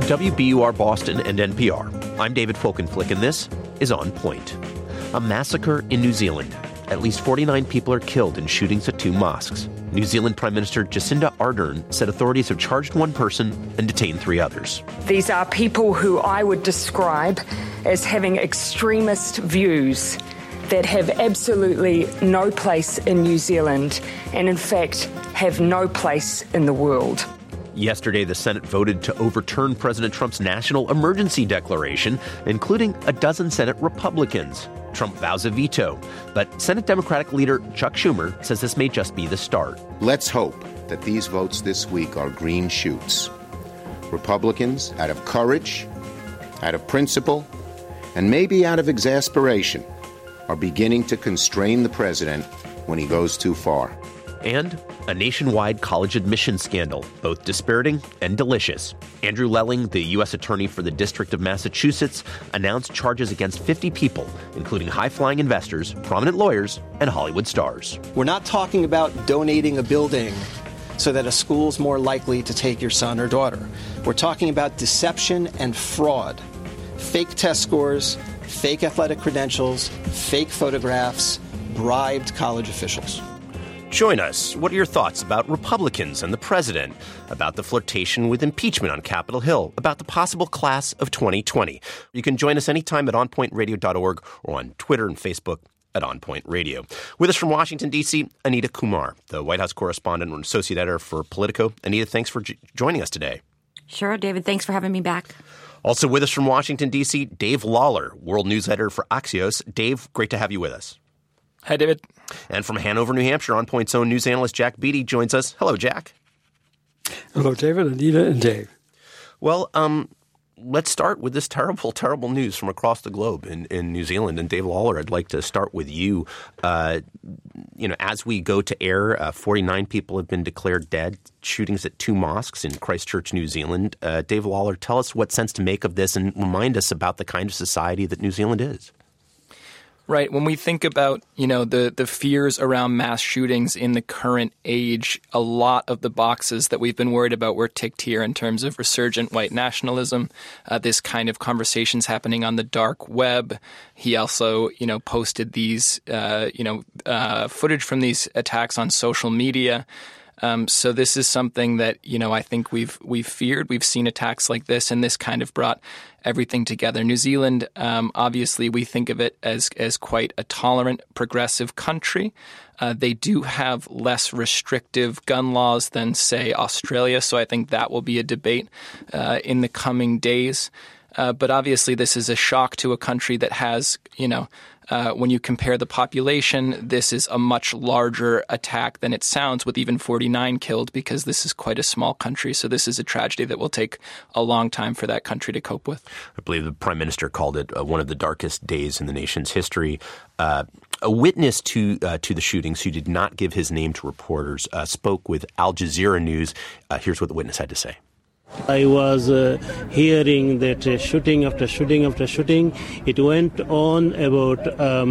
WBUR Boston and NPR, I'm David Folkenflik, and this is On Point. A massacre in New Zealand. At least 49 people are killed in shootings at two mosques. New Zealand Prime Minister Jacinda Ardern said authorities have charged one person and detained three others. These are people who I would describe as having extremist views that have absolutely no place in New Zealand and, in fact, have no place in the world. Yesterday, the Senate voted to overturn President Trump's national emergency declaration, including a dozen Senate Republicans. Trump vows a veto, but Senate Democratic leader Chuck Schumer says this may just be the start. Let's hope that these votes this week are green shoots. Republicans, out of courage, out of principle, and maybe out of exasperation, are beginning to constrain the president when he goes too far. And a nationwide college admission scandal, both dispiriting and delicious. Andrew Lelling, the U.S. Attorney for the District of Massachusetts, announced charges against 50 people, including high-flying investors, prominent lawyers, and Hollywood stars. We're not talking about donating a building so that a school's more likely to take your son or daughter. We're talking about deception and fraud, fake test scores, fake athletic credentials, fake photographs, bribed college officials. Join us. What are your thoughts about Republicans and the president, about the flirtation with impeachment on Capitol Hill, about the possible class of 2020? You can join us anytime at onpointradio.org or on Twitter and Facebook at OnPoint Radio. With us from Washington, D.C., Anita Kumar, the White House correspondent and associate editor for Politico. Anita, thanks for joining us today. Sure, David. Thanks for having me back. Also with us from Washington, D.C., Dave Lawler, world news editor for Axios. Dave, great to have you with us. Hi, David. And from Hanover, New Hampshire, On Point's own news analyst Jack Beatty joins us. Hello, Jack. Hello, David, Anita, and Dave. Well, let's start with this terrible, terrible news from across the globe in New Zealand. And Dave Lawler, I'd like to start with you. As we go to air, 49 people have been declared dead. Shootings at two mosques in Christchurch, New Zealand. Dave Lawler, tell us what sense to make of this and remind us about the kind of society that New Zealand is. Right. When we think about, the fears around mass shootings in the current age, a lot of the boxes that we've been worried about were ticked here in terms of resurgent white nationalism, this kind of conversations happening on the dark web. He also, posted these, footage from these attacks on social media. So this is something that, I think we've feared. We've seen attacks like this, and this kind of brought everything together. New Zealand, obviously, we think of it as quite a tolerant, progressive country. They do have less restrictive gun laws than, say, Australia. So I think that will be a debate in the coming days. But obviously, this is a shock to a country that has, when you compare the population, this is a much larger attack than it sounds, with even 49 killed, because this is quite a small country. So this is a tragedy that will take a long time for that country to cope with. I believe the Prime Minister called it one of the darkest days in the nation's history. A witness to the shootings who did not give his name to reporters spoke with Al Jazeera News. Here's what the witness had to say. I was hearing that shooting after shooting after shooting. It went on about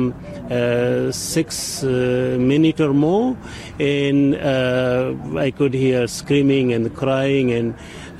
6 minutes or more, and I could hear screaming and crying, and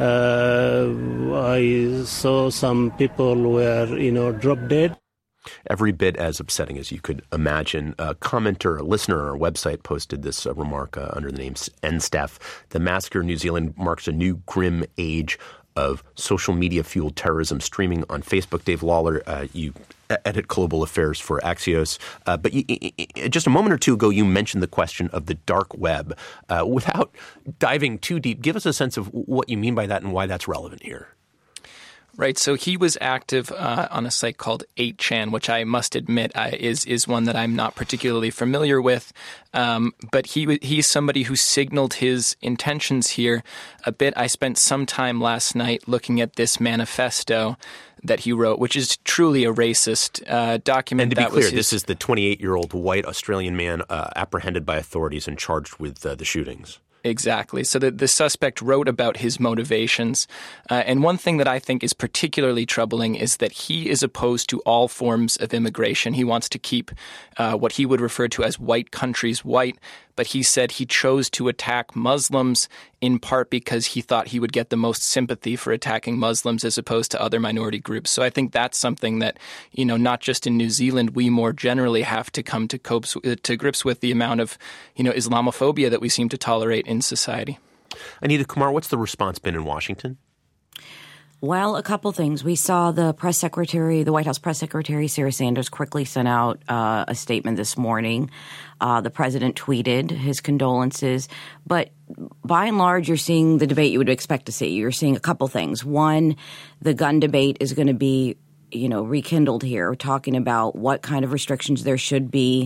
I saw some people were, drop dead. Every bit as upsetting as you could imagine. A commenter, a listener on our website posted this remark under the name NSTEF. The massacre in New Zealand marks a new grim age of social media-fueled terrorism streaming on Facebook. Dave Lawler, you edit global affairs for Axios. But just a moment or two ago, you mentioned the question of the dark web. Without diving too deep, give us a sense of what you mean by that and why that's relevant here. Right. So he was active on a site called 8chan, which I must admit is one that I'm not particularly familiar with. But he's somebody who signaled his intentions here a bit. I spent some time last night looking at this manifesto that he wrote, which is truly a racist document. And to be clear, this is the 28-year-old white Australian man apprehended by authorities and charged with the shootings. Exactly. So the suspect wrote about his motivations. And one thing that I think is particularly troubling is that he is opposed to all forms of immigration. He wants to keep what he would refer to as white countries white. But he said he chose to attack Muslims in part because he thought he would get the most sympathy for attacking Muslims as opposed to other minority groups. So I think that's something that, not just in New Zealand, we more generally have to come to grips with the amount of, Islamophobia that we seem to tolerate in society. Anita Kumar, what's the response been in Washington? Well, a couple things. We saw the White House press secretary, Sarah Sanders, quickly sent out a statement this morning. The president tweeted his condolences. But by and large, you're seeing the debate you would expect to see. You're seeing a couple things. One, the gun debate is going to be, rekindled here. We're talking about what kind of restrictions there should be,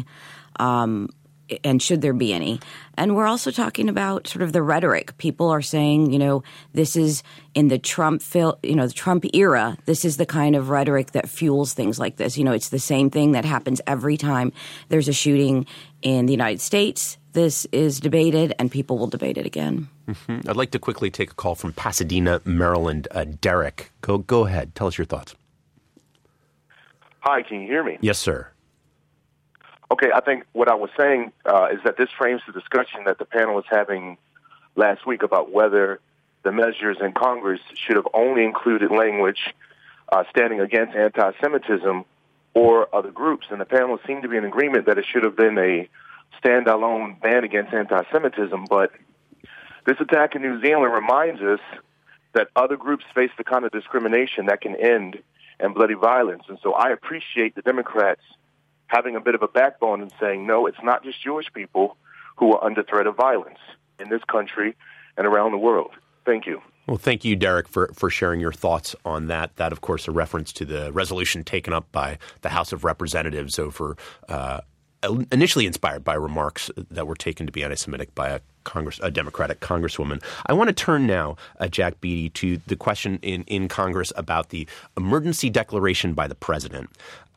and should there be any. And we're also talking about sort of the rhetoric. People are saying, this is in the Trump era, this is the kind of rhetoric that fuels things like this. It's the same thing that happens every time there's a shooting in the United States. This is debated, and people will debate it again. Mm-hmm. I'd like to quickly take a call from Pasadena, Maryland. Derek, go ahead. Tell us your thoughts. Hi, can you hear me? Yes, sir. Okay, I think what I was saying is that this frames the discussion that the panel was having last week about whether the measures in Congress should have only included language standing against anti-Semitism or other groups. And the panel seemed to be in agreement that it should have been a stand-alone ban against anti-Semitism. But this attack in New Zealand reminds us that other groups face the kind of discrimination that can end in bloody violence. And so I appreciate the Democrats having a bit of a backbone and saying, no, it's not just Jewish people who are under threat of violence in this country and around the world. Thank you. Well, thank you, Derek, for sharing your thoughts on that. That, of course, a reference to the resolution taken up by the House of Representatives over initially inspired by remarks that were taken to be anti-Semitic by a Democratic congresswoman. I want to turn now, Jack Beatty, to the question in Congress about the emergency declaration by the president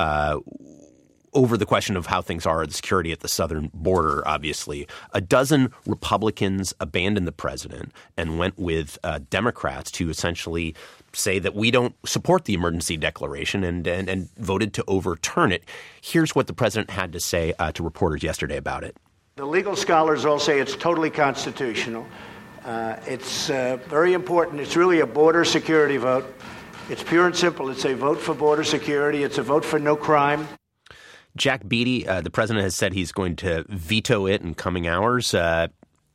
over the question of how things are, the security at the southern border, obviously. A dozen Republicans abandoned the president and went with Democrats to essentially say that we don't support the emergency declaration and voted to overturn it. Here's what the president had to say to reporters yesterday about it. The legal scholars all say it's totally constitutional. It's very important. It's really a border security vote. It's pure and simple. It's a vote for border security. It's a vote for no crime. Jack Beatty, the president has said he's going to veto it in coming hours. How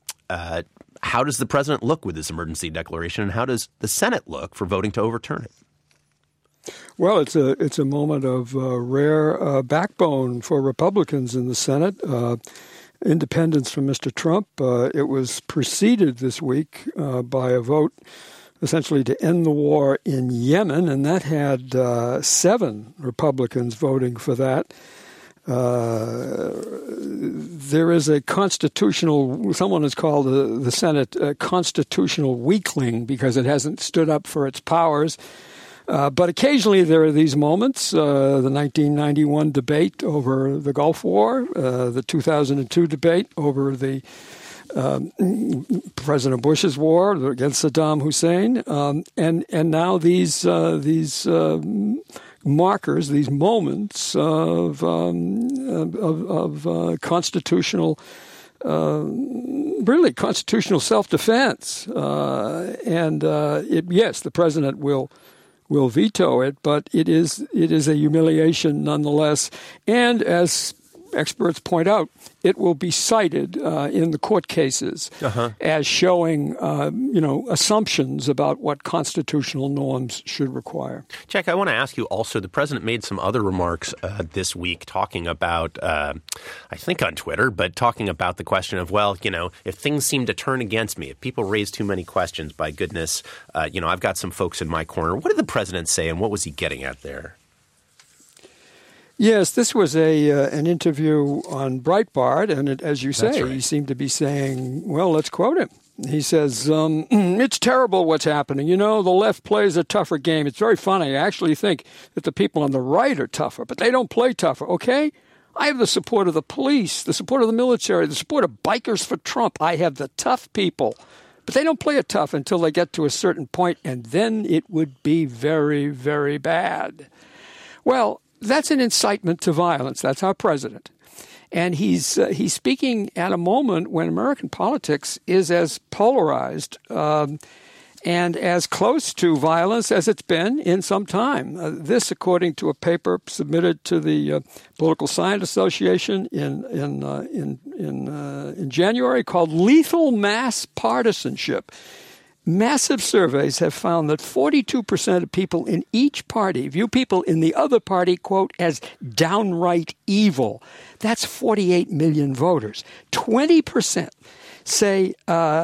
does the president look with this emergency declaration, and how does the Senate look for voting to overturn it? Well, it's a moment of rare backbone for Republicans in the Senate. Independence from Mr. Trump. It was preceded this week by a vote essentially to end the war in Yemen, and that had 7 Republicans voting for that. There is a constitutional, someone has called the Senate a constitutional weakling because it hasn't stood up for its powers. But occasionally there are these moments, the 1991 debate over the Gulf War, the 2002 debate over the President Bush's war against Saddam Hussein, and now these markers, these moments of constitutional, really constitutional self-defense. Yes, the president will veto it, but it is a humiliation nonetheless. And as experts point out, it will be cited in the court cases as showing, assumptions about what constitutional norms should require. Jack, I want to ask you also, the president made some other remarks this week talking about, I think on Twitter, but talking about the question of, if things seem to turn against me, if people raise too many questions, by goodness, I've got some folks in my corner. What did the president say, and what was he getting at there? Yes, this was an interview on Breitbart, and as you say, right. He seemed to be saying, well, let's quote him. He says, it's terrible what's happening. The left plays a tougher game. It's very funny. I actually think that the people on the right are tougher, but they don't play tougher. Okay? I have the support of the police, the support of the military, the support of Bikers for Trump. I have the tough people. But they don't play it tough until they get to a certain point, and then it would be very, very bad. Well, that's an incitement to violence. That's our president. And he's speaking at a moment when American politics is as polarized and as close to violence as it's been in some time. This, according to a paper submitted to the Political Science Association in January, called "Lethal Mass Partisanship." Massive surveys have found that 42% of people in each party view people in the other party, quote, as downright evil. That's 48 million voters. 20% say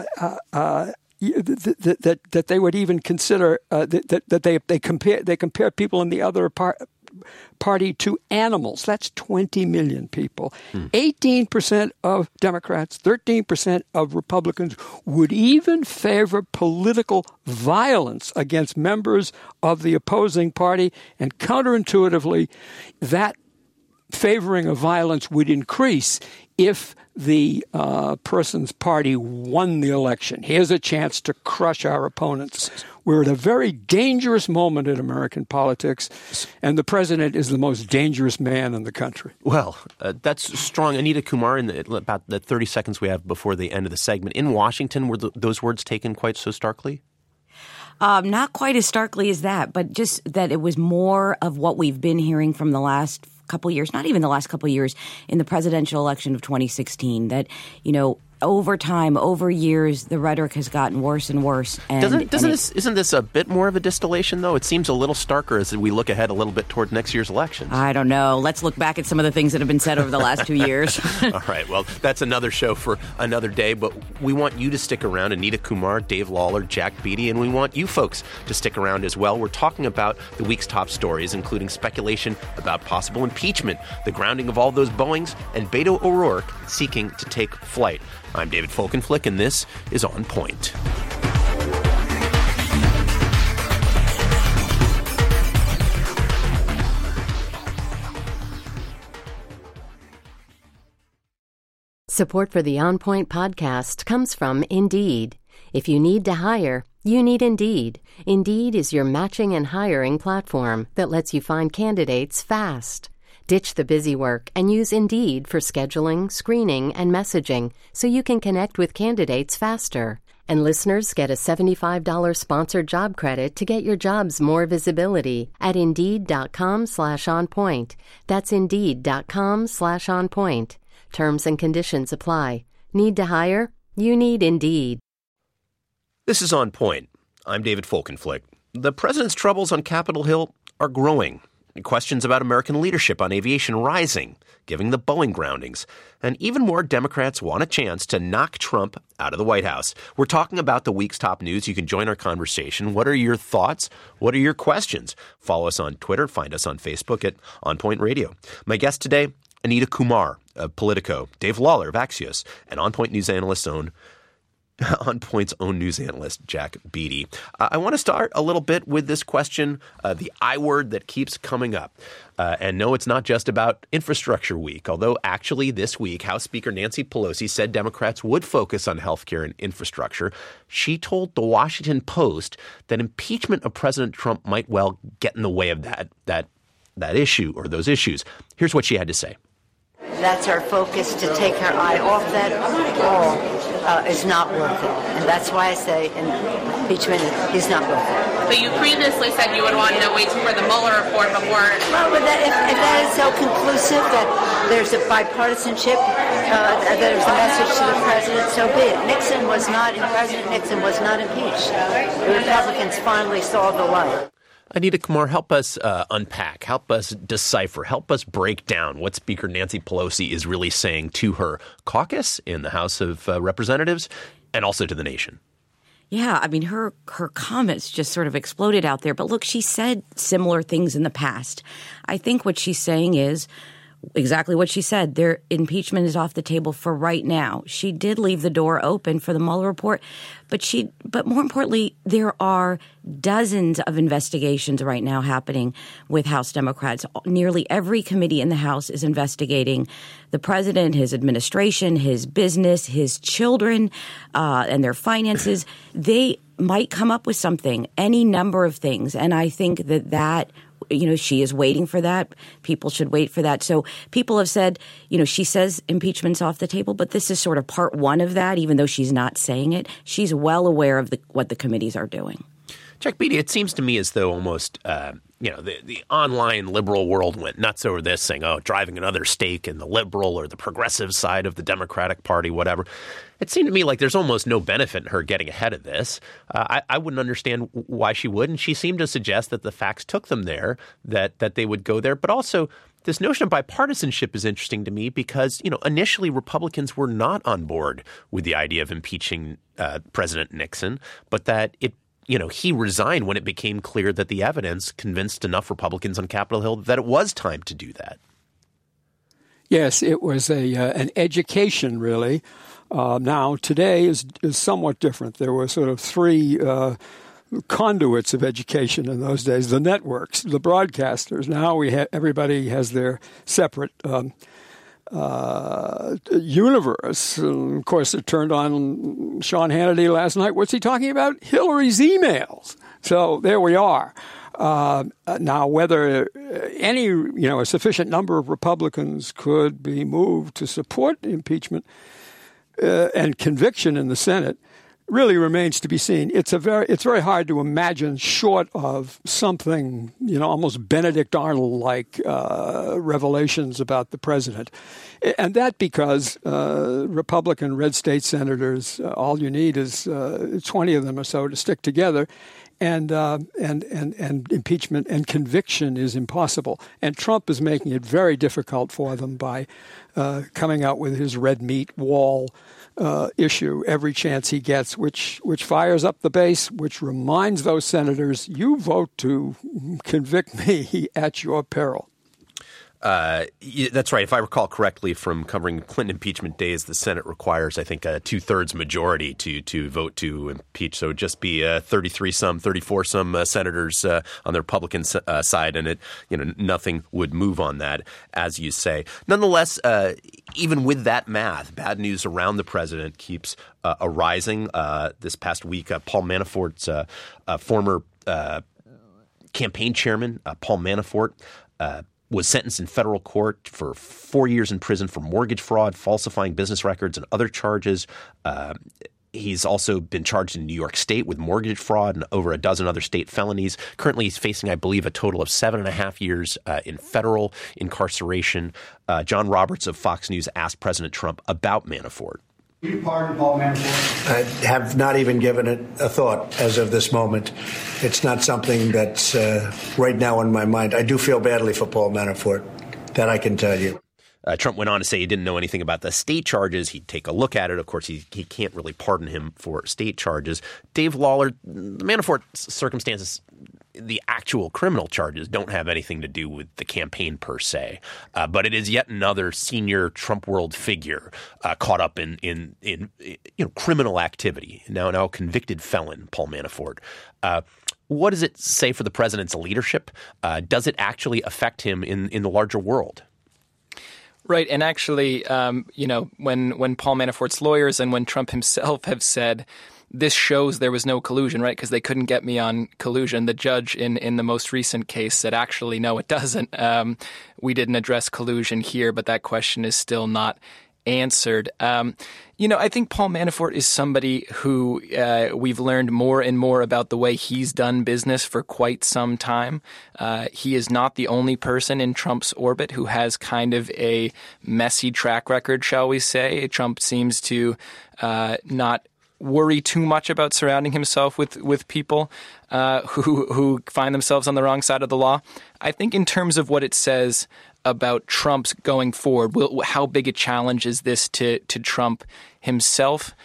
that they would even consider that they compare people in the other party to animals. That's 20 million people. 18% of Democrats, 13% of Republicans would even favor political violence against members of the opposing party. And counterintuitively, that favoring of violence would increase if the person's party won the election. Here's a chance to crush our opponents. We're at a very dangerous moment in American politics, and the president is the most dangerous man in the country. Well, that's strong. Anita Kumar, in about the 30 seconds we have before the end of the segment, in Washington, were those words taken quite so starkly? Not quite as starkly as that, but just that it was more of what we've been hearing from the last couple years, not even the last couple years, in the presidential election of 2016, that, over time, over years, the rhetoric has gotten worse and worse. And isn't this a bit more of a distillation, though? It seems a little starker as we look ahead a little bit toward next year's elections. I don't know. Let's look back at some of the things that have been said over the last 2 years. All right. Well, that's another show for another day. But we want you to stick around. Anita Kumar, Dave Lawler, Jack Beatty, and we want you folks to stick around as well. We're talking about the week's top stories, including speculation about possible impeachment, the grounding of all those Boeings, and Beto O'Rourke seeking to take flight. I'm David Folkenflik, and this is On Point. Support for the On Point podcast comes from Indeed. If you need to hire, you need Indeed. Indeed is your matching and hiring platform that lets you find candidates fast. Ditch the busy work and use Indeed for scheduling, screening, and messaging so you can connect with candidates faster. And listeners get a $75 sponsored job credit to get your jobs more visibility at Indeed.com/onpoint. That's Indeed.com/onpoint. Terms and conditions apply. Need to hire? You need Indeed. This is On Point. I'm David Folkenflik. The president's troubles on Capitol Hill are growing. Questions about American leadership on aviation rising, giving the Boeing groundings. And even more Democrats want a chance to knock Trump out of the White House. We're talking about the week's top news. You can join our conversation. What are your thoughts? What are your questions? Follow us on Twitter. Find us on Facebook at On Point Radio. My guest today, Anita Kumar of Politico, Dave Lawler of Axios, and On Point news analyst On Point's own news analyst, Jack Beatty. I want to start a little bit with this question, the I word that keeps coming up. And no, it's not just about Infrastructure Week, although actually this week, House Speaker Nancy Pelosi said Democrats would focus on health care and infrastructure. She told the Washington Post that impeachment of President Trump might well get in the way of that issue or those issues. Here's what she had to say. That's our focus, to take our eye off that all is not worth it. And that's why I say impeachment is not worth it. But you previously said you would want to wait for the Mueller report before. Well, but if that is so conclusive that there's a bipartisanship, there's a message to the president, so be it. President Nixon was not impeached. The Republicans finally saw the light. Anita Kumar, help us unpack, help us decipher, help us break down what Speaker Nancy Pelosi is really saying to her caucus in the House of Representatives and also to the nation. Yeah, I mean, her comments just sort of exploded out there. But look, she said similar things in the past. I think what she's saying is exactly what she said. Their impeachment is off the table for right now. She did leave the door open for the Mueller report, but more importantly, there are dozens of investigations right now happening with House Democrats. Nearly every committee in the House is investigating the president, his administration, his business, his children, and their finances. They might come up with something, any number of things. And I think that she is waiting for that. People should wait for that. So people have said, she says impeachment's off the table, but this is sort of part one of that, even though she's not saying it. She's well aware of what the committees are doing. Chuck Beatty, it seems to me as though almost the online liberal world went nuts over this, saying, driving another stake in the liberal or the progressive side of the Democratic Party, whatever. It seemed to me like there's almost no benefit in her getting ahead of this. I wouldn't understand why she would. And she seemed to suggest that the facts took them there, that they would go there. But also this notion of bipartisanship is interesting to me because, initially Republicans were not on board with the idea of impeaching President Nixon, but that he resigned when it became clear that the evidence convinced enough Republicans on Capitol Hill that it was time to do that. Yes, it was an education, really. Now, today is somewhat different. There were sort of three conduits of education in those days: the networks, the broadcasters. Now everybody has their separate universe. And of course, it turned on Sean Hannity last night. What's he talking about? Hillary's emails. So there we are. Now, whether a sufficient number of Republicans could be moved to support impeachment and conviction in the Senate really remains to be seen. It's very hard to imagine, short of something, almost Benedict Arnold-like revelations about the president. And that because Republican red state senators, all you need is 20 of them or so to stick together, and impeachment and conviction is impossible. And Trump is making it very difficult for them by coming out with his red meat wall issue every chance he gets, which fires up the base, which reminds those senators, you vote to convict me at your peril. That's right. If I recall correctly from covering Clinton impeachment days, the Senate requires, I think, a 2/3 majority to vote to impeach. So it'd just be 34-some senators on the Republican side, and nothing would move on that, as you say. Nonetheless, even with that math, bad news around the president keeps arising. This past week, Paul Manafort's former campaign chairman, Paul Manafort, was sentenced in federal court for 4 years in prison for mortgage fraud, falsifying business records, and other charges. He's also been charged in New York State with mortgage fraud and over a dozen other state felonies. Currently, he's facing, I believe, a total of 7.5 years in federal incarceration. John Roberts of Fox News asked President Trump about Manafort. Will you pardon Paul Manafort? I have not even given it a thought as of this moment. It's not something that's right now on my mind. I do feel badly for Paul Manafort. That I can tell you. Trump went on to say he didn't know anything about the state charges. He'd take a look at it. Of course, he can't really pardon him for state charges. Dave Lawler, the Manafort circumstances, the actual criminal charges don't have anything to do with the campaign per se, but it is yet another senior Trump world figure caught up in criminal activity. Now a convicted felon, Paul Manafort. What does it say for the president's leadership? Does it actually affect him in the larger world? Right. And actually, when Paul Manafort's lawyers and when Trump himself have said this shows there was no collusion, right, because they couldn't get me on collusion, the judge in the most recent case said, actually, no, it doesn't. We didn't address collusion here, but that question is still not answered. I think Paul Manafort is somebody who we've learned more and more about the way he's done business for quite some time. He is not the only person in Trump's orbit who has kind of a messy track record, shall we say. Trump seems to not worry too much about surrounding himself with people who find themselves on the wrong side of the law. I think in terms of what it says about Trump's going forward, how big a challenge is this to Trump himself?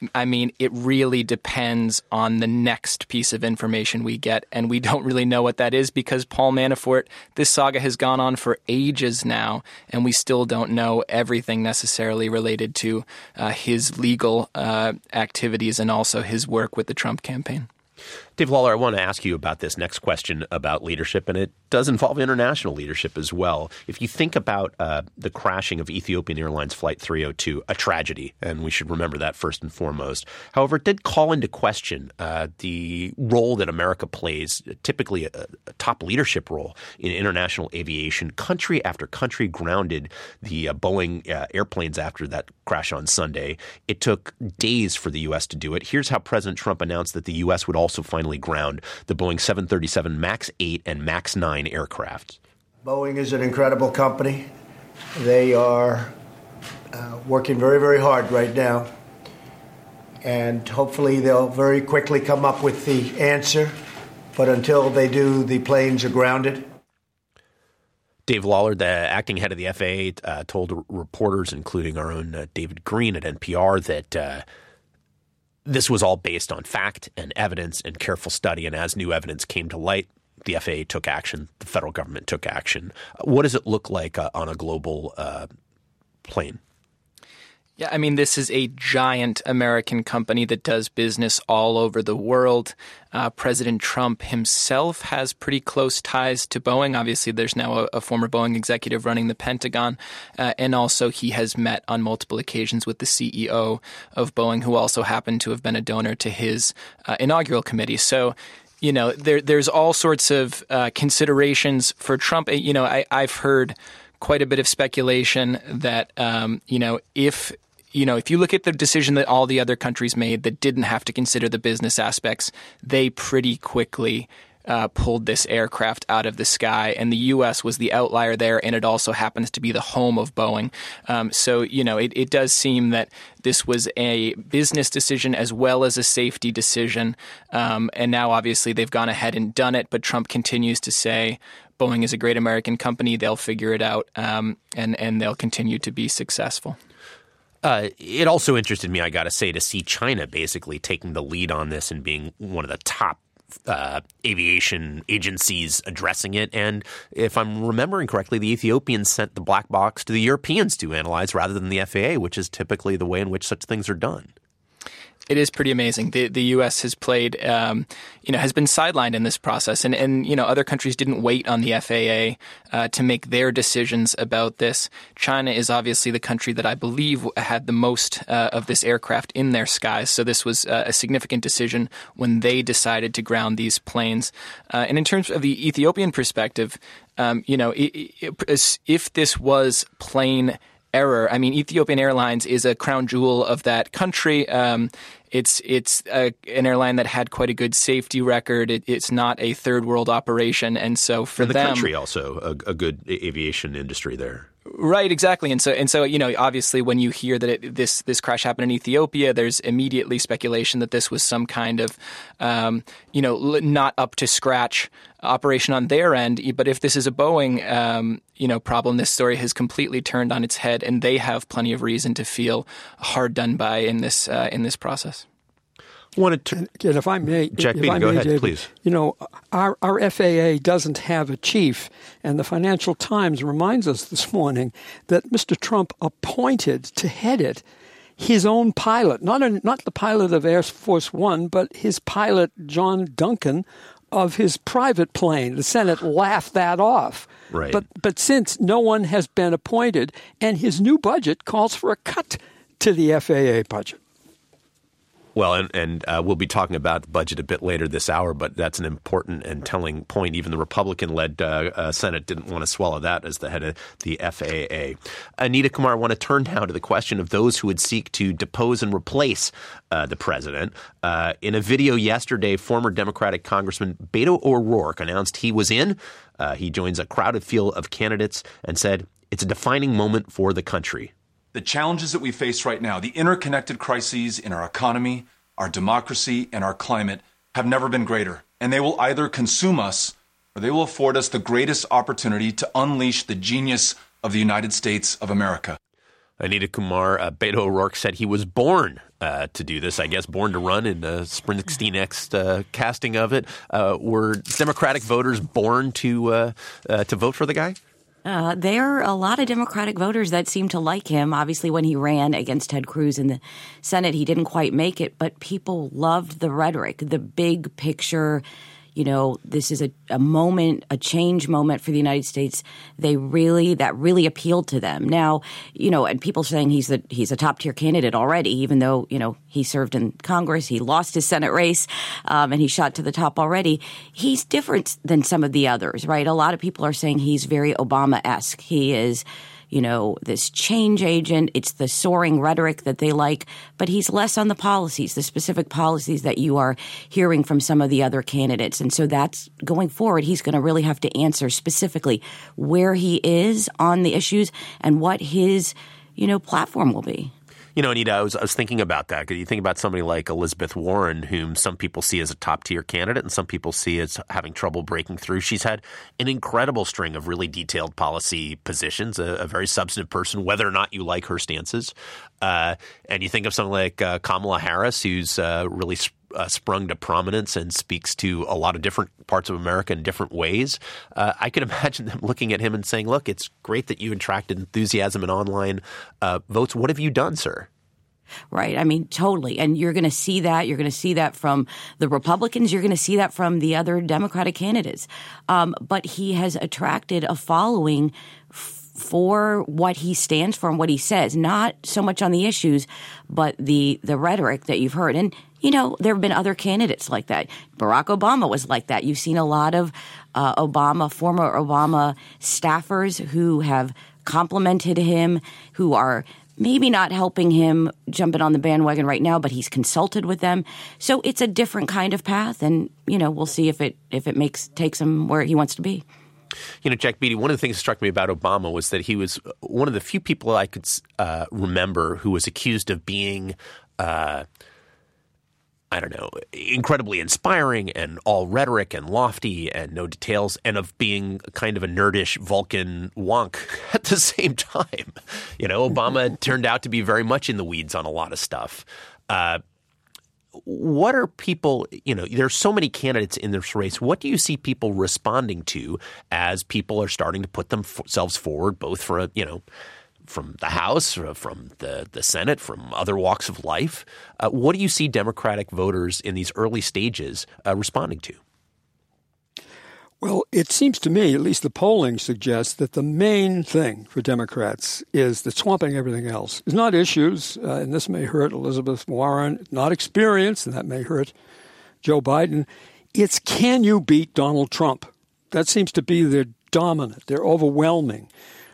I mean, it really depends on the next piece of information we get, and we don't really know what that is because Paul Manafort, this saga has gone on for ages now, and we still don't know everything necessarily related to his legal activities and also his work with the Trump campaign. Dave Lawler, I want to ask you about this next question about leadership, and it does involve international leadership as well. If you think about the crashing of Ethiopian Airlines Flight 302, a tragedy, and we should remember that first and foremost. However, it did call into question the role that America plays, typically a top leadership role in international aviation. Country after country grounded the Boeing airplanes after that crash on Sunday. It took days for the U.S. to do it. Here's how President Trump announced that the U.S. would also finally ground the Boeing 737 MAX 8 and MAX 9 aircraft. Boeing is an incredible company. They are working very, very hard right now. And hopefully they'll very quickly come up with the answer. But until they do, the planes are grounded. Dave Lawler, the acting head of the FAA, told reporters, including our own David Green at NPR, that this was all based on fact and evidence and careful study. And as new evidence came to light, the FAA took action. The federal government took action. What does it look like on a global plane? Yeah, I mean, this is a giant American company that does business all over the world. President Trump himself has pretty close ties to Boeing. Obviously, there's now a former Boeing executive running the Pentagon. And also he has met on multiple occasions with the CEO of Boeing, who also happened to have been a donor to his inaugural committee. So, you know, there's all sorts of considerations for Trump. You know, I've heard quite a bit of speculation that, if you look at the decision that all the other countries made that didn't have to consider the business aspects, they pretty quickly pulled this aircraft out of the sky. And the U.S. was the outlier there, and it also happens to be the home of Boeing. So, you know, it does seem that this was a business decision as well as a safety decision. And now, obviously, they've gone ahead and done it. But Trump continues to say Boeing is a great American company. They'll figure it out, and they'll continue to be successful. It also interested me, I got to say, to see China basically taking the lead on this and being one of the top aviation agencies addressing it. And if I'm remembering correctly, the Ethiopians sent the black box to the Europeans to analyze rather than the FAA, which is typically the way in which such things are done. It is pretty amazing. The U.S. has played, has been sidelined in this process. And other countries didn't wait on the FAA to make their decisions about this. China is obviously the country that I believe had the most of this aircraft in their skies. So this was a significant decision when they decided to ground these planes. And in terms of the Ethiopian perspective, if this was plain error. I mean, Ethiopian Airlines is a crown jewel of that country. It's an airline that had quite a good safety record. It's not a third world operation, and so for the country also a good aviation industry there. Right, exactly, and so obviously when you hear that this crash happened in Ethiopia, there's immediately speculation that this was some kind of not up to scratch operation on their end. But if this is a Boeing problem, this story has completely turned on its head, and they have plenty of reason to feel hard done by in this process. If I may, Jack Beatty, go ahead, David, please. Our FAA doesn't have a chief, and the Financial Times reminds us this morning that Mr. Trump appointed to head it his own pilot, not the pilot of Air Force One, but his pilot, John Duncan, of his private plane. The Senate laughed that off. Right. But since no one has been appointed, and his new budget calls for a cut to the FAA budget. Well, and we'll be talking about the budget a bit later this hour, but that's an important and telling point. Even the Republican-led Senate didn't want to swallow that as the head of the FAA. Anita Kumar, I want to turn now to the question of those who would seek to depose and replace the president. In a video yesterday, former Democratic Congressman Beto O'Rourke announced he was in. He joins a crowded field of candidates and said, "It's a defining moment for the country." The challenges that we face right now, the interconnected crises in our economy, our democracy, and our climate have never been greater. And they will either consume us or they will afford us the greatest opportunity to unleash the genius of the United States of America. Anita Kumar, Beto O'Rourke said he was born to do this, I guess, born to run in Springsteen-X casting of it. Were Democratic voters born to vote for the guy? There are a lot of Democratic voters that seem to like him. Obviously, when he ran against Ted Cruz in the Senate, he didn't quite make it, but people loved the rhetoric, the big picture. This is a moment, a change moment for the United States. That really appealed to them. Now, and people saying he's a top tier candidate already, even though, he served in Congress, he lost his Senate race, and he shot to the top already. He's different than some of the others, right? A lot of people are saying he's very Obama-esque. He is, this change agent. It's the soaring rhetoric that they like, but he's less on the policies, the specific policies that you are hearing from some of the other candidates. And so that's going forward. He's going to really have to answer specifically where he is on the issues and what his, platform will be. Anita, I was thinking about that. You think about somebody like Elizabeth Warren, whom some people see as a top-tier candidate and some people see as having trouble breaking through. She's had an incredible string of really detailed policy positions, a very substantive person, whether or not you like her stances. And you think of someone like Kamala Harris, who's really sprung to prominence and speaks to a lot of different parts of America in different ways. I can imagine them looking at him and saying, look, it's great that you attracted enthusiasm and online votes. What have you done, sir? Right. I mean, totally. And you're going to see that. You're going to see that from the Republicans. You're going to see that from the other Democratic candidates. But he has attracted a following for what he stands for and what he says, not so much on the issues, but the rhetoric that you've heard. And there have been other candidates like that. Barack Obama was like that. You've seen a lot of former Obama staffers who have complimented him, who are maybe not helping him jumping on the bandwagon right now, but he's consulted with them. So it's a different kind of path, and we'll see if it takes him where he wants to be. Jack Beatty, one of the things that struck me about Obama was that he was one of the few people I could remember who was accused of being incredibly inspiring and all rhetoric and lofty and no details, and of being kind of a nerdish Vulcan wonk at the same time. Obama turned out to be very much in the weeds on a lot of stuff. What are people, there's so many candidates in this race. What do you see people responding to as people are starting to put themselves forward, both for, from the House, from the Senate, from other walks of life? What do you see Democratic voters in these early stages responding to? Well, it seems to me, at least the polling suggests, that the main thing for Democrats is that swamping everything else is not issues, and this may hurt Elizabeth Warren, not experience, and that may hurt Joe Biden. It's can you beat Donald Trump? That seems to be their dominant, their overwhelming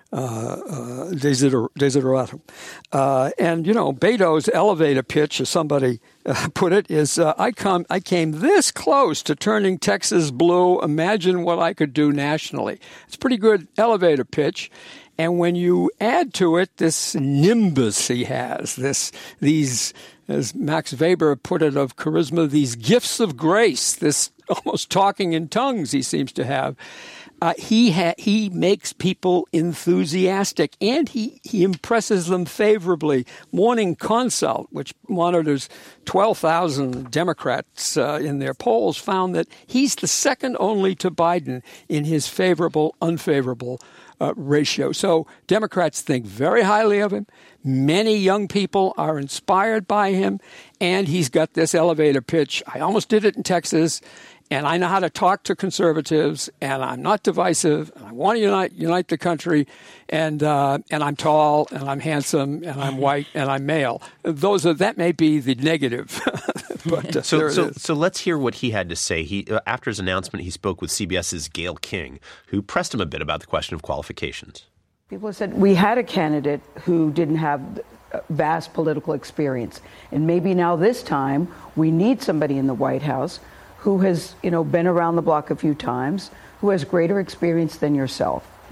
desideratum. And, Beto's elevator pitch, as somebody put it, is I came this close to turning Texas blue. Imagine what I could do nationally. It's a pretty good elevator pitch. And when you add to it this nimbus he has, these, as Max Weber put it of charisma, these gifts of grace, this almost talking in tongues he seems to have, he makes people enthusiastic, and he impresses them favorably. Morning Consult, which monitors 12,000 Democrats in their polls, found that he's the second only to Biden in his favorable-unfavorable ratio. So Democrats think very highly of him. Many young people are inspired by him, and he's got this elevator pitch. I almost did it in Texas. And I know how to talk to conservatives, and I'm not divisive, and I want to unite the country, and I'm tall, and I'm handsome, and I'm white, and I'm male. That may be the negative. But so let's hear what he had to say. He after his announcement, he spoke with CBS's Gayle King, who pressed him a bit about the question of qualifications. People said we had a candidate who didn't have vast political experience, and maybe now this time we need somebody in the White House who has, been around the block a few times, who has greater experience than yourself. Right.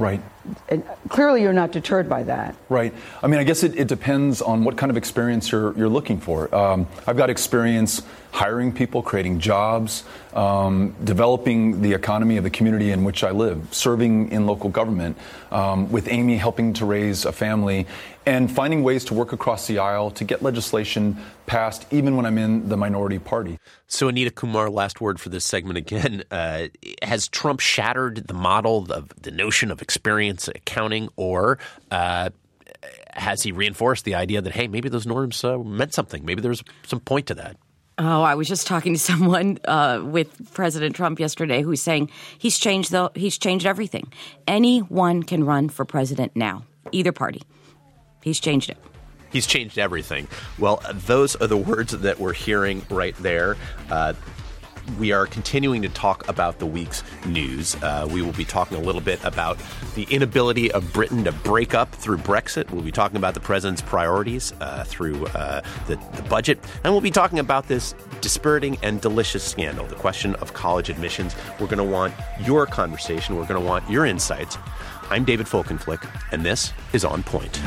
And clearly you're not deterred by that. Right. I mean, I guess it depends on what kind of experience you're looking for. I've got experience hiring people, creating jobs, developing the economy of the community in which I live, serving in local government, with Amy helping to raise a family, and finding ways to work across the aisle to get legislation passed, even when I'm in the minority party. So, Anita Kumar, last word for this segment again. Has Trump shattered the model of the notion of experience accounting, or has he reinforced the idea that, hey, maybe those norms meant something? Maybe there's some point to that. Oh, I was just talking to someone with President Trump yesterday who's saying he's changed everything. Anyone can run for president now, either party. He's changed it. He's changed everything. Well, those are the words that we're hearing right there. We are continuing to talk about the week's news. We will be talking a little bit about the inability of Britain to break up through Brexit. We'll be talking about the president's priorities through the budget. And we'll be talking about this dispiriting and delicious scandal, the question of college admissions. We're going to want your conversation. We're going to want your insights. I'm David Folkenflik, and this is On Point.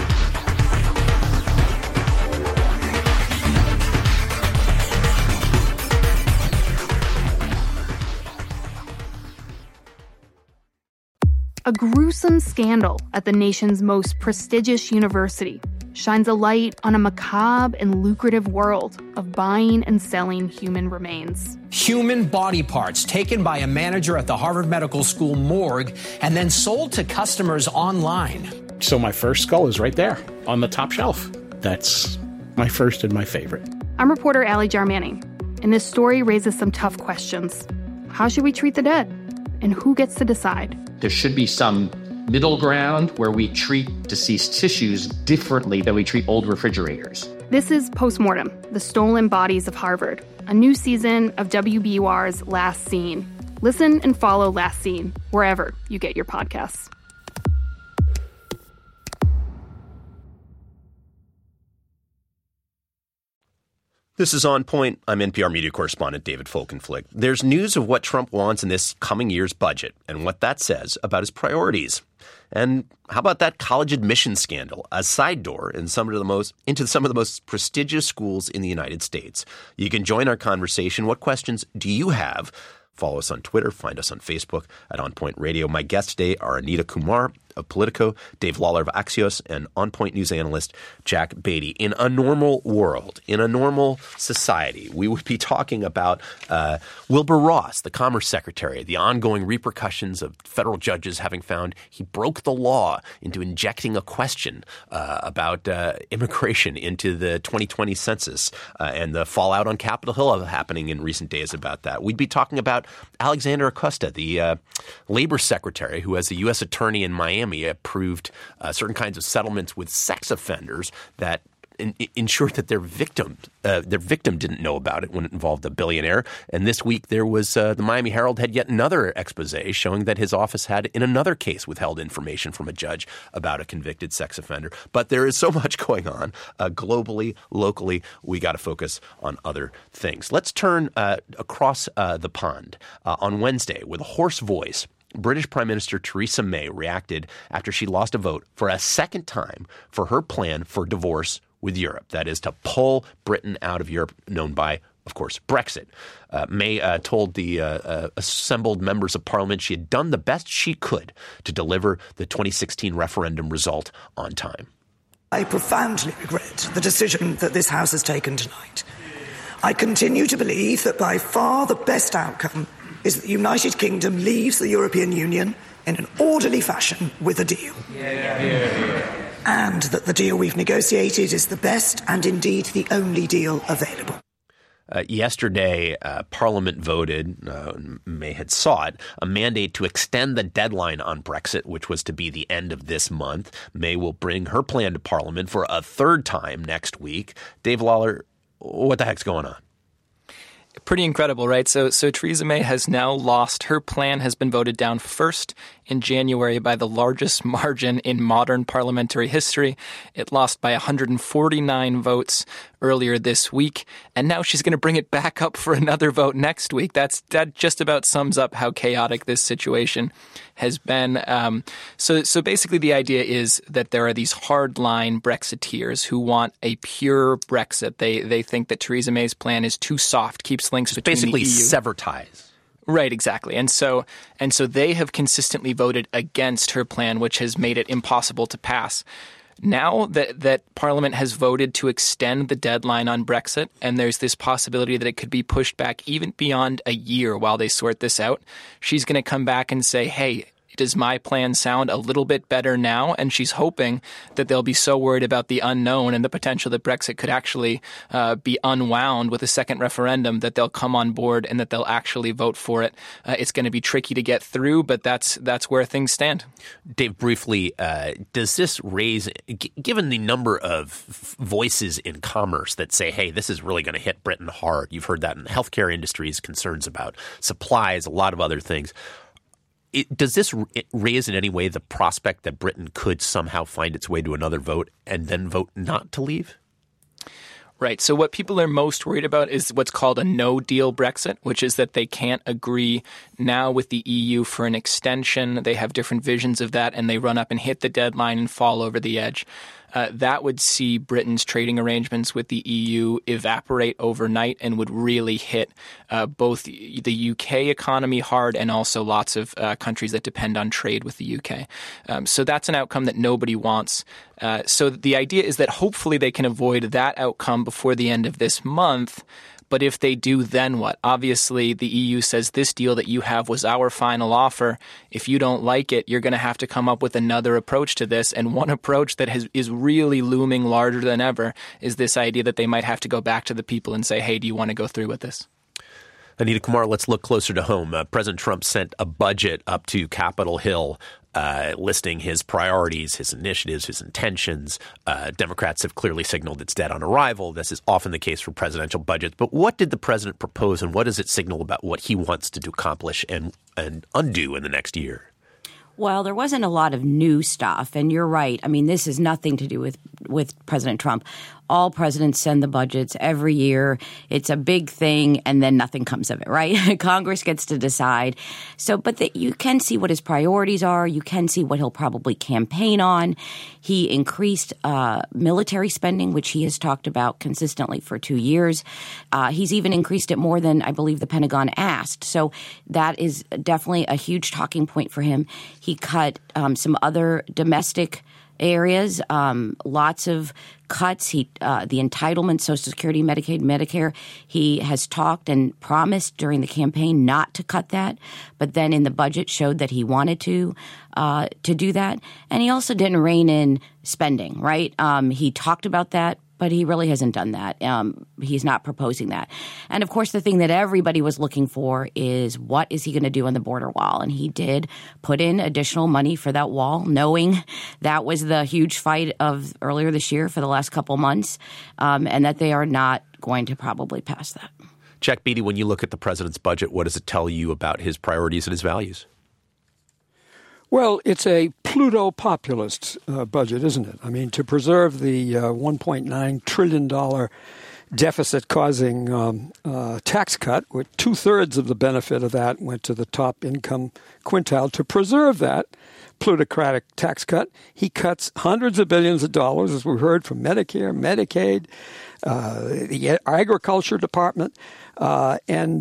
A gruesome scandal at the nation's most prestigious university shines a light on a macabre and lucrative world of buying and selling human remains. Human body parts taken by a manager at the Harvard Medical School morgue and then sold to customers online. So my first skull is right there on the top shelf. That's my first and my favorite. I'm reporter Allie Jarmanning, and this story raises some tough questions. How should we treat the dead? And who gets to decide? There should be some middle ground where we treat deceased tissues differently than we treat old refrigerators. This is Postmortem, The Stolen Bodies of Harvard, a new season of WBUR's Last Scene. Listen and follow Last Scene wherever you get your podcasts. This is On Point. I'm NPR media correspondent David Folkenflik. There's news of what Trump wants in this coming year's budget and what that says about his priorities. And how about that college admissions scandal, a side door into some of the most prestigious schools in the United States? You can join our conversation. What questions do you have? Follow us on Twitter. Find us on Facebook at On Point Radio. My guests today are Anita Kumar of Politico, Dave Lawler of Axios, and On Point news analyst Jack Beatty. In a normal world, in a normal society, we would be talking about Wilbur Ross, the Commerce Secretary, the ongoing repercussions of federal judges having found he broke the law into injecting a question about immigration into the 2020 census and the fallout on Capitol Hill happening in recent days about that. We'd be talking about Alexander Acosta, the labor secretary who, as the U.S. attorney in Miami, approved certain kinds of settlements with sex offenders that ensured that their victim didn't know about it when it involved a billionaire. And this week there was the Miami Herald had yet another expose showing that his office had, in another case, withheld information from a judge about a convicted sex offender. But there is so much going on globally, locally. We got to focus on other things. Let's turn across the pond. On Wednesday, with a hoarse voice, British Prime Minister Theresa May reacted after she lost a vote for a second time for her plan for divorce with Europe. That is, to pull Britain out of Europe, known by, of course, Brexit. May told the assembled members of Parliament she had done the best she could to deliver the 2016 referendum result on time. I profoundly regret the decision that this House has taken tonight. I continue to believe that by far the best outcome is that the United Kingdom leaves the European Union in an orderly fashion with a deal. And that the deal we've negotiated is the best and indeed the only deal available. Yesterday, Parliament voted, May had sought, a mandate to extend the deadline on Brexit, which was to be the end of this month. May will bring her plan to Parliament for a third time next week. Dave Lawler, what the heck's going on? Pretty incredible, right? So Theresa May has now lost. Her plan has been voted down first in January by the largest margin in modern parliamentary history. It lost by 149 votes. earlier this week, and now she's going to bring it back up for another vote next week. That just about sums up how chaotic this situation has been. So basically the idea is that there are these hardline Brexiteers who want a pure Brexit. They think that Theresa May's plan is too soft, keeps links between the EU. Basically sever ties. Right, exactly. And so they have consistently voted against her plan, which has made it impossible to pass. Now that Parliament has voted to extend the deadline on Brexit, and there's this possibility that it could be pushed back even beyond a year while they sort this out, she's going to come back and say, hey, does my plan sound a little bit better now? And she's hoping that they'll be so worried about the unknown and the potential that Brexit could actually be unwound with a second referendum that they'll come on board and that they'll actually vote for it. It's going to be tricky to get through, but that's where things stand. Dave, briefly, does this raise, given the number of voices in commerce that say, hey, this is really going to hit Britain hard, you've heard that in the healthcare industry's concerns about supplies, a lot of other things, does this raise in any way the prospect that Britain could somehow find its way to another vote and then vote not to leave? Right. So what people are most worried about is what's called a no-deal Brexit, which is that they can't agree now with the EU for an extension. They have different visions of that, and they run up and hit the deadline and fall over the edge. That would see Britain's trading arrangements with the EU evaporate overnight and would really hit both the UK economy hard and also lots of countries that depend on trade with the UK. So that's an outcome that nobody wants. So the idea is that hopefully they can avoid that outcome before the end of this month. But if they do, then what? Obviously, the EU says this deal that you have was our final offer. If you don't like it, you're going to have to come up with another approach to this. And one approach that is really looming larger than ever is this idea that they might have to go back to the people and say, hey, do you want to go through with this? Anita Kumar, let's look closer to home. President Trump sent a budget up to Capitol Hill listing his priorities, his initiatives, his intentions. Democrats have clearly signaled it's dead on arrival. This is often the case for presidential budgets. But what did the president propose, and what does it signal about what he wants to accomplish and undo in the next year? Well, there wasn't a lot of new stuff, and you're right. I mean, this has nothing to do with President Trump. All presidents send the budgets every year. It's a big thing, and then nothing comes of it, right? Congress gets to decide. So, but you can see what his priorities are. You can see what he'll probably campaign on. He increased military spending, which he has talked about consistently for 2 years. He's even increased it more than I believe the Pentagon asked. So that is definitely a huge talking point for him. He cut some other domestic areas, lots of cuts. The entitlement, Social Security, Medicaid, Medicare, he has talked and promised during the campaign not to cut that, but then in the budget showed that he wanted to do that. And he also didn't rein in spending, right? He talked about that, but he really hasn't done that. He's not proposing that. And, of course, the thing that everybody was looking for is what is he going to do on the border wall? And he did put in additional money for that wall, knowing that was the huge fight of earlier this year for the last couple months, and that they are not going to probably pass that. Jack Beatty, when you look at the president's budget, what does it tell you about his priorities and his values? Well, it's a Pluto-populist budget, isn't it? I mean, to preserve the $1.9 trillion deficit-causing tax cut, where two-thirds of the benefit of that went to the top income quintile. To preserve that plutocratic tax cut, he cuts hundreds of billions of dollars, as we heard, from Medicare, Medicaid, the Agriculture Department, and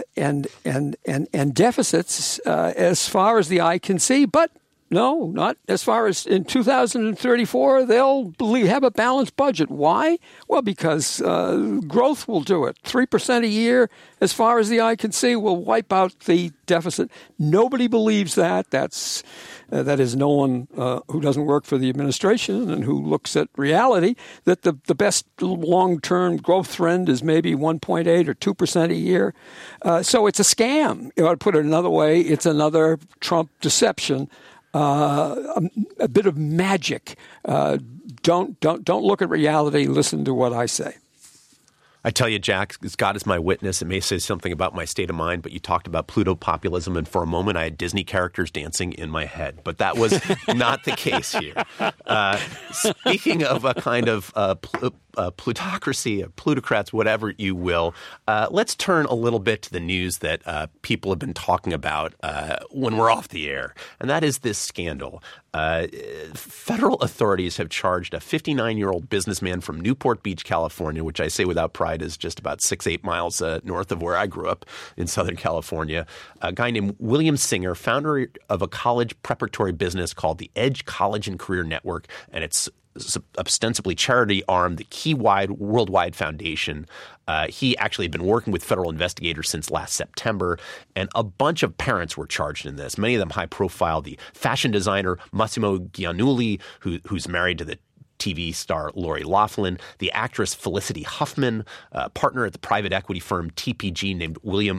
deficits as far as the eye can see. But no, not as far as in 2034, they'll have a balanced budget. Why? Well, because growth will do it. 3% a year, as far as the eye can see, will wipe out the deficit. Nobody believes that. That is no one who doesn't work for the administration and who looks at reality, that the best long-term growth trend is maybe 1.8 or 2% a year. So it's a scam. To put it another way, it's another Trump deception. A bit of magic. Don't look at reality. Listen to what I say. I tell you, Jack, as God is my witness, it may say something about my state of mind, but you talked about Pluto populism, and for a moment I had Disney characters dancing in my head. But that was not the case here. Speaking of a kind of plutocracy, plutocrats, whatever you will, let's turn a little bit to the news that people have been talking about when we're off the air, and that is this scandal. Federal authorities have charged a 59-year-old businessman from Newport Beach, California, which I say without pride is just about 6-8 miles north of where I grew up in Southern California. A guy named William Singer, founder of a college preparatory business called the Edge College and Career Network, and its ostensibly charity arm, the Key Worldwide Foundation. He actually had been working with federal investigators since last September, and a bunch of parents were charged in this, many of them high profile. The fashion designer Massimo Giannulli, who's married to the TV star Lori Loughlin, the actress Felicity Huffman, partner at the private equity firm TPG named William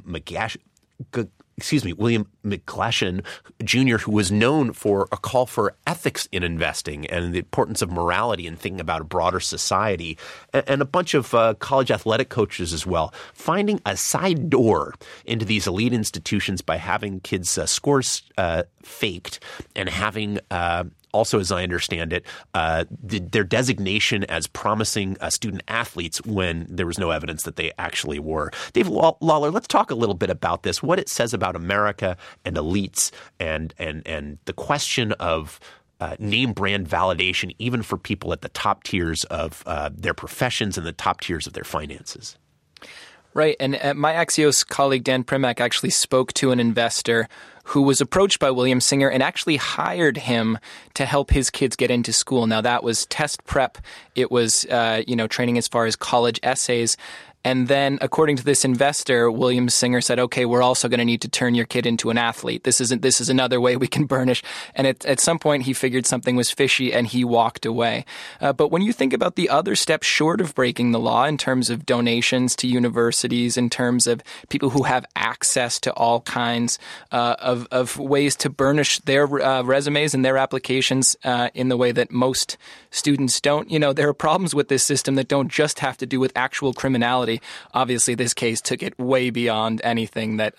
McGlashan Jr., who was known for a call for ethics in investing and the importance of morality and thinking about a broader society, and a bunch of college athletic coaches as well, finding a side door into these elite institutions by having kids' scores faked and having also, as I understand it, their designation as promising student athletes when there was no evidence that they actually were. Dave Lawler, let's talk a little bit about this, what it says about America and elites and the question of name brand validation, even for people at the top tiers of their professions and the top tiers of their finances. Right. And my Axios colleague Dan Primack actually spoke to an investor who was approached by William Singer and actually hired him to help his kids get into school. Now, that was test prep. It was, training as far as college essays. And then, according to this investor, William Singer said, okay, we're also going to need to turn your kid into an athlete. This is another way we can burnish. And at some point, he figured something was fishy and he walked away. But when you think about the other steps short of breaking the law in terms of donations to universities, in terms of people who have access to all kinds of ways to burnish their resumes and their applications in the way that most students don't, there are problems with this system that don't just have to do with actual criminality. Obviously, this case took it way beyond anything that,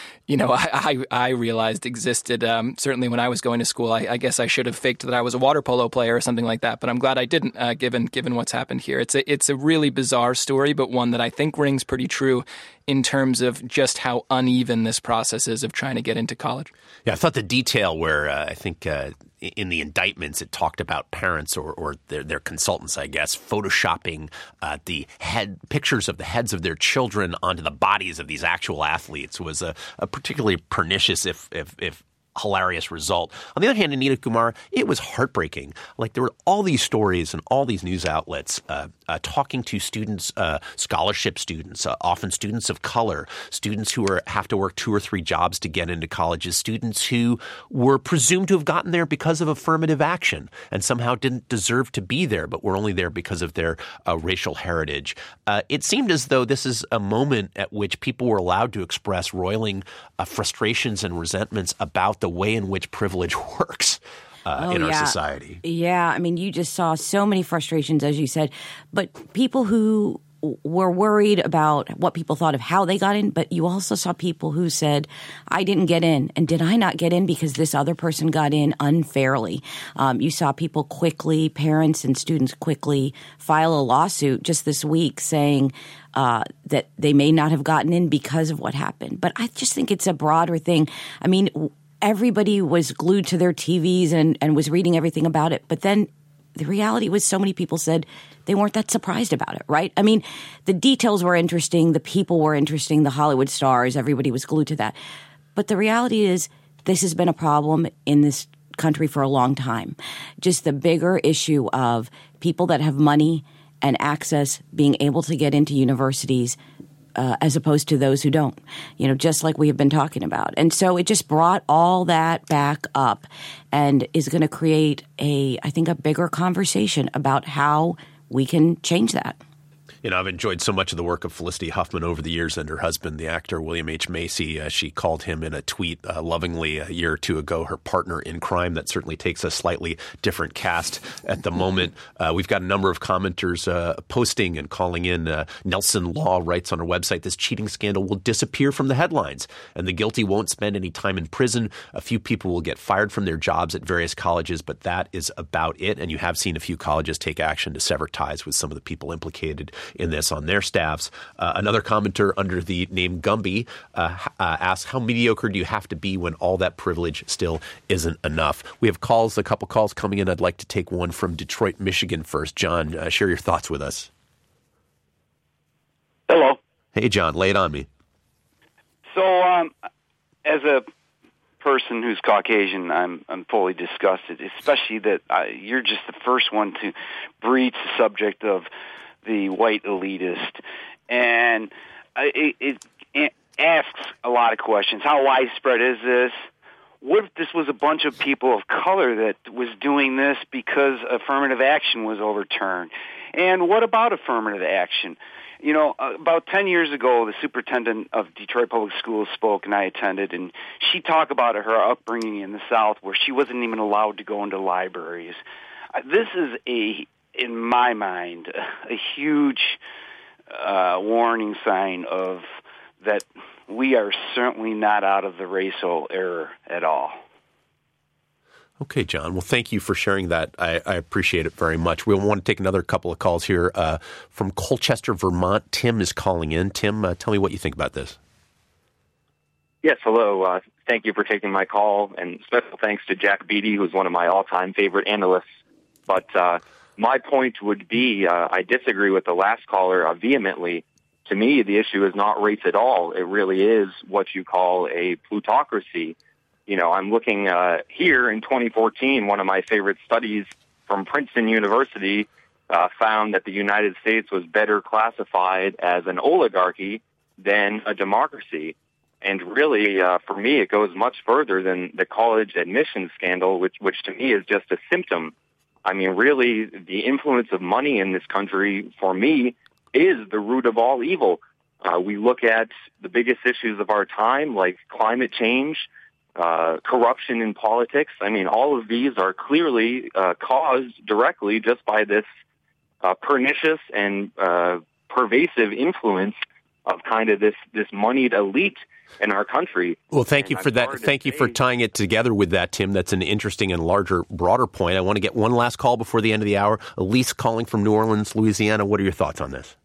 I realized existed. Certainly when I was going to school, I guess I should have faked that I was a water polo player or something like that. But I'm glad I didn't, given what's happened here. It's a really bizarre story, but one that I think rings pretty true in terms of just how uneven this process is of trying to get into college. Yeah, I thought the detail where I think in the indictments it talked about parents or their consultants, I guess, photoshopping the pictures of the heads of their children onto the bodies of these actual athletes was a particularly pernicious, if hilarious result. On the other hand, Anita Kumar, it was heartbreaking. Like, there were all these stories and all these news outlets talking to students, scholarship students, often students of color, students who have to work 2 or 3 jobs to get into colleges, students who were presumed to have gotten there because of affirmative action and somehow didn't deserve to be there, but were only there because of their racial heritage. It seemed as though this is a moment at which people were allowed to express roiling frustrations and resentments about the way in which privilege works in our society. Yeah. I mean, you just saw so many frustrations, as you said, but people who were worried about what people thought of how they got in, but you also saw people who said, I didn't get in. And did I not get in because this other person got in unfairly? You saw people quickly, parents and students quickly file a lawsuit just this week saying that they may not have gotten in because of what happened. But I just think it's a broader thing. I mean, everybody was glued to their TVs and was reading everything about it. But then the reality was so many people said they weren't that surprised about it, right? I mean, the details were interesting. The people were interesting. The Hollywood stars, everybody was glued to that. But the reality is this has been a problem in this country for a long time. Just the bigger issue of people that have money and access being able to get into universities as opposed to those who don't, just like we have been talking about. And so it just brought all that back up and is going to create I think, a bigger conversation about how we can change that. I've enjoyed so much of the work of Felicity Huffman over the years, and her husband, the actor William H. Macy. She called him in a tweet lovingly a year or two ago her partner in crime. That certainly takes a slightly different cast at the moment. We've got a number of commenters posting and calling in. Nelson Law writes on her website, this cheating scandal will disappear from the headlines, and the guilty won't spend any time in prison. A few people will get fired from their jobs at various colleges, but that is about it. And you have seen a few colleges take action to sever ties with some of the people implicated in this on their staffs. Another commenter under the name Gumby asks, how mediocre do you have to be when all that privilege still isn't enough? We have a couple calls coming in. I'd like to take one from Detroit, Michigan first. John, share your thoughts with us. Hello. Hey, John, lay it on me. So, as a person who's Caucasian, I'm fully disgusted, especially that you're just the first one to breach the subject of the white elitist, and it asks a lot of questions. How widespread is this? What if this was a bunch of people of color that was doing this because affirmative action was overturned? And what about affirmative action? About 10 years ago, the superintendent of Detroit Public Schools spoke, and I attended, and she talked about her upbringing in the South where she wasn't even allowed to go into libraries. This is in my mind, a huge warning sign of that we are certainly not out of the racial era at all. Okay, John. Well, thank you for sharing that. I appreciate it very much. We'll want to take another couple of calls here from Colchester, Vermont. Tim is calling in. Tim, tell me what you think about this. Yes, hello. Thank you for taking my call, and special thanks to Jack Beatty, who's one of my all-time favorite analysts. But my point would be I disagree with the last caller vehemently. To me, the issue is not race at all. It really is what you call a plutocracy. I'm looking here in 2014, one of my favorite studies from Princeton University found that the United States was better classified as an oligarchy than a democracy. And really, for me, it goes much further than the college admissions scandal, which to me is just a symptom. I mean, really, the influence of money in this country, for me, is the root of all evil. We look at the biggest issues of our time, like climate change, corruption in politics. I mean, all of these are clearly caused directly just by this pernicious and pervasive influence of kind of this moneyed elite in our country. Well, thank you for that. Thank you for tying it together with that, Tim. That's an interesting and broader point. I want to get one last call before the end of the hour. Elise calling from New Orleans, Louisiana. What are your thoughts on this?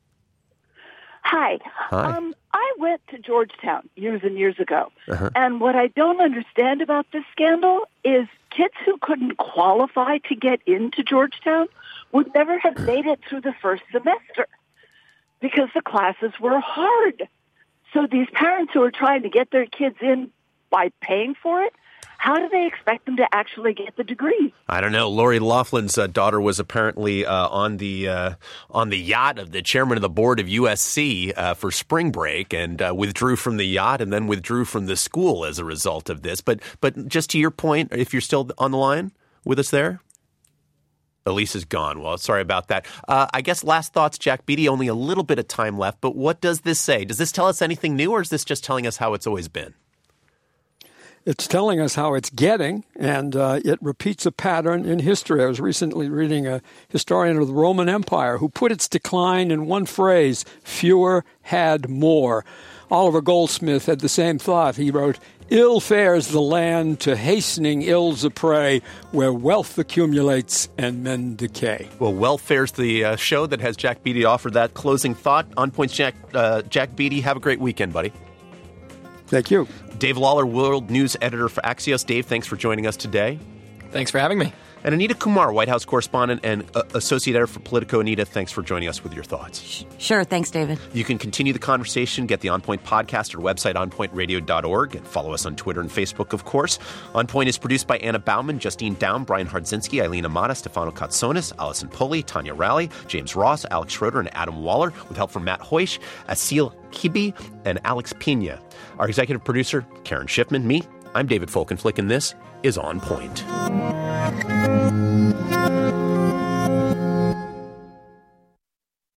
Hi. I went to Georgetown years and years ago, and what I don't understand about this scandal is kids who couldn't qualify to get into Georgetown would never have made it through the first semester because the classes were hard. So these parents who are trying to get their kids in by paying for it, how do they expect them to actually get the degree? I don't know. Lori Laughlin's daughter was apparently on the yacht of the chairman of the board of USC for spring break and withdrew from the yacht and then withdrew from the school as a result of this. But just to your point, if you're still on the line with us there? Elise is gone. Well, sorry about that. I guess last thoughts, Jack Beatty, only a little bit of time left. But what does this say? Does this tell us anything new, or is this just telling us how it's always been? It's telling us how it's getting, and it repeats a pattern in history. I was recently reading a historian of the Roman Empire who put its decline in one phrase: fewer had more. Oliver Goldsmith had the same thought. He wrote, "Ill fares the land to hastening ills a prey, where wealth accumulates and men decay." Well, Welfare's the show that has Jack Beatty offer that closing thought. On Point's Jack Beatty. Have a great weekend, buddy. Thank you. Dave Lawler, World News Editor for Axios. Dave, thanks for joining us today. Thanks for having me. And Anita Kumar, White House correspondent and associate editor for Politico. Anita, thanks for joining us with your thoughts. Sure. Thanks, David. You can continue the conversation, get the On Point podcast at our website, onpointradio.org, and follow us on Twitter and Facebook, of course. On Point is produced by Anna Bauman, Justine Down, Brian Hardzinski, Eileen Amata, Stefano Katsonis, Allison Pulley, Tanya Rowley, James Ross, Alex Schroeder, and Adam Waller, with help from Matt Hoish, Asil Kibi, and Alex Pina. Our executive producer, Karen Schiffman. I'm David Folkenflik, and this is On Point.